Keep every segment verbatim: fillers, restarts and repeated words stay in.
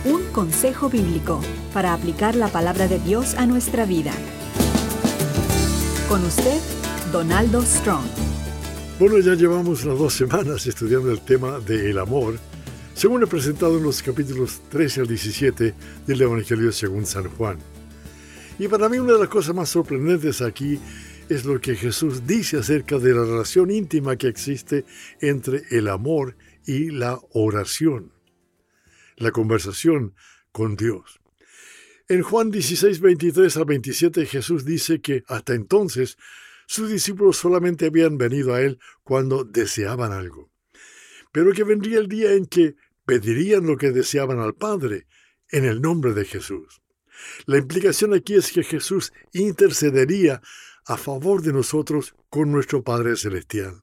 Un consejo bíblico para aplicar la palabra de Dios a nuestra vida. Con usted, Donaldo Strong. Bueno, ya llevamos unas dos semanas estudiando el tema del amor, según he presentado en los capítulos trece al diecisiete del Evangelio según San Juan. Y para mí una de las cosas más sorprendentes aquí es lo que Jesús dice acerca de la relación íntima que existe entre el amor y la oración, la conversación con Dios. En Juan dieciséis, veintitrés al veintisiete, Jesús dice que hasta entonces sus discípulos solamente habían venido a Él cuando deseaban algo, pero que vendría el día en que pedirían lo que deseaban al Padre en el nombre de Jesús. La implicación aquí es que Jesús intercedería a favor de nosotros con nuestro Padre Celestial.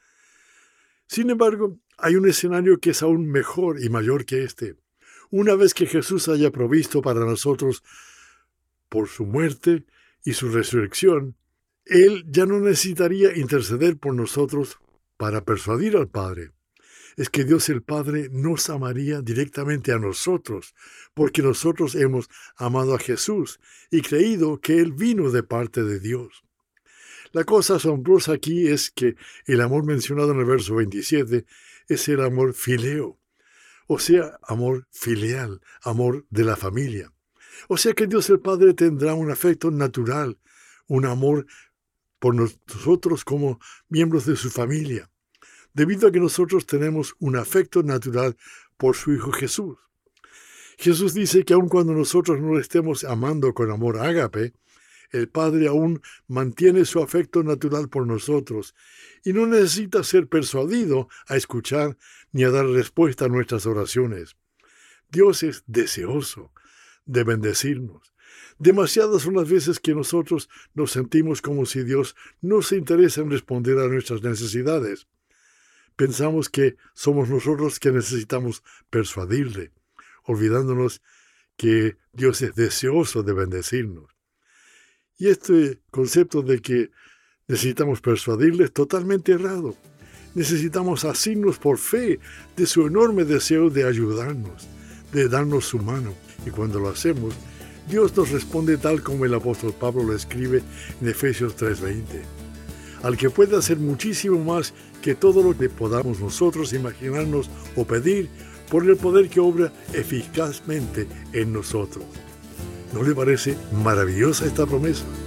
Sin embargo, hay un escenario que es aún mejor y mayor que este. Una vez que Jesús haya provisto para nosotros por su muerte y su resurrección, Él ya no necesitaría interceder por nosotros para persuadir al Padre. Es que Dios el Padre nos amaría directamente a nosotros, porque nosotros hemos amado a Jesús y creído que Él vino de parte de Dios. La cosa asombrosa aquí es que el amor mencionado en el verso veintisiete es el amor fileo, o sea, amor filial, amor de la familia. O sea que Dios el Padre tendrá un afecto natural, un amor por nosotros como miembros de su familia, debido a que nosotros tenemos un afecto natural por su Hijo Jesús. Jesús dice que aun cuando nosotros no le estemos amando con amor ágape, el Padre aún mantiene su afecto natural por nosotros y no necesita ser persuadido a escuchar ni a dar respuesta a nuestras oraciones. Dios es deseoso de bendecirnos. Demasiadas son las veces que nosotros nos sentimos como si Dios no se interesa en responder a nuestras necesidades. Pensamos que somos nosotros que necesitamos persuadirle, olvidándonos que Dios es deseoso de bendecirnos. Y este concepto de que necesitamos persuadirle es totalmente errado. Necesitamos asirnos por fe de su enorme deseo de ayudarnos, de darnos su mano. Y cuando lo hacemos, Dios nos responde tal como el apóstol Pablo lo escribe en Efesios tres veinte. Al que puede hacer muchísimo más que todo lo que podamos nosotros imaginarnos o pedir por el poder que obra eficazmente en nosotros. ¿No le parece maravillosa esta promesa?